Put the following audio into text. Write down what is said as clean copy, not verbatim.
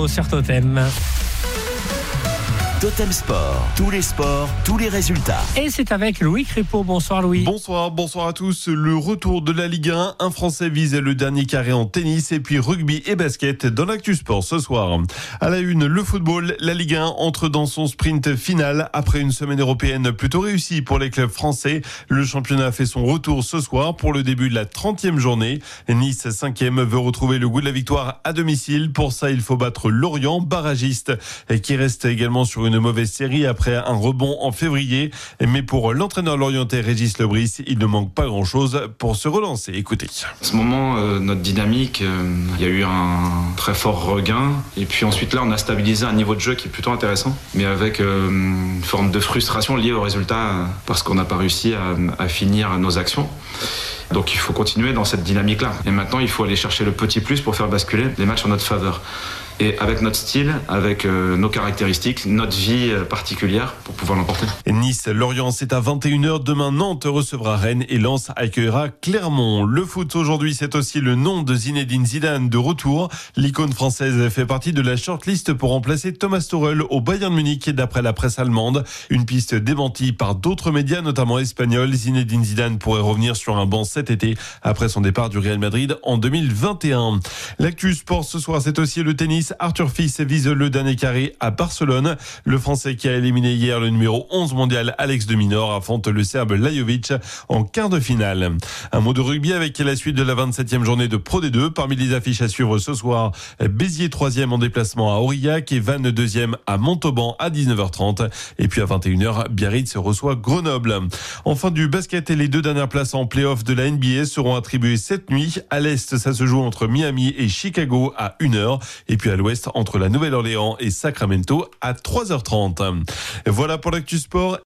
Bruno sur Totem. Totem Sport, tous les sports, tous les résultats. Et c'est avec Louis Crépeau. Bonsoir Louis. Bonsoir à tous. Le retour de la Ligue 1. Un Français vise le dernier carré en tennis et puis rugby et basket dans l'Actu Sport ce soir. À la une, le football. La Ligue 1 entre dans son sprint final après une semaine européenne plutôt réussie pour les clubs français. Le championnat fait son retour ce soir pour le début de la 30e journée. Nice, 5e, veut retrouver le goût de la victoire à domicile. Pour ça, il faut battre Lorient, barragiste, qui reste également sur une mauvaise série après un rebond en février. Mais pour l'entraîneur lorientais Régis Lebris, il ne manque pas grand-chose pour se relancer. Écoutez. En ce moment, notre dynamique, il y a eu un très fort regain. Et puis ensuite, là, on a stabilisé un niveau de jeu qui est plutôt intéressant, mais avec une forme de frustration liée au résultat parce qu'on n'a pas réussi à finir nos actions. Donc il faut continuer dans cette dynamique-là. Et maintenant, il faut aller chercher le petit plus pour faire basculer les matchs en notre faveur. Et avec notre style, avec nos caractéristiques, notre vie particulière pour pouvoir l'emporter. Nice-Lorient, c'est à 21h. Demain, Nantes recevra Rennes et Lens accueillera Clermont. Le foot aujourd'hui, c'est aussi le nom de Zinedine Zidane de retour. L'icône française fait partie de la shortlist pour remplacer Thomas Tuchel au Bayern Munich d'après la presse allemande. Une piste démentie par d'autres médias, notamment espagnols. Zinedine Zidane pourrait revenir sur un banc cet été après son départ du Real Madrid en 2021. L'actu sport ce soir, c'est aussi le tennis. Arthur Fils vise le dernier carré à Barcelone. Le Français qui a éliminé hier le numéro 11 mondial Alex de Minaur affronte le Serbe Lajovic en quart de finale. Un mot de rugby avec la suite de la 27e journée de Pro D2. Parmi les affiches à suivre ce soir, Béziers 3e en déplacement à Aurillac et Vannes 2e à Montauban à 19h30. Et puis à 21h, Biarritz reçoit Grenoble. Enfin du basket, et les deux dernières places en play-off de la NBA seront attribuées cette nuit. À l'Est, ça se joue entre Miami et Chicago à 1h. Et puis à l'Ouest, entre la Nouvelle-Orléans et Sacramento à 3h30. Voilà pour l'actu sport.